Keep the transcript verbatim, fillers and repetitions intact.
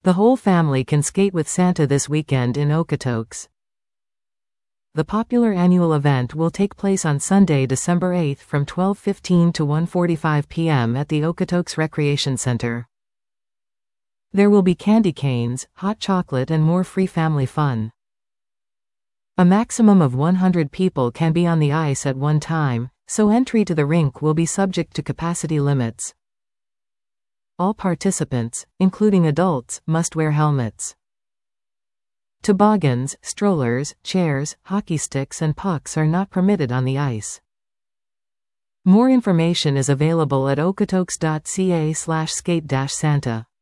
The whole family can skate with Santa this weekend in Okotoks. The popular annual event will take place on Sunday, December eighth from twelve fifteen to one forty-five p m at the Okotoks Recreation Center. There will be candy canes, hot chocolate and more free family fun. A maximum of one hundred people can be on the ice at one time, so entry to the rink will be subject to capacity limits. All participants, including adults, must wear helmets. Toboggans, strollers, chairs, hockey sticks and pucks are not permitted on the ice. More information is available at okotoks dot c a slash skate dash santa.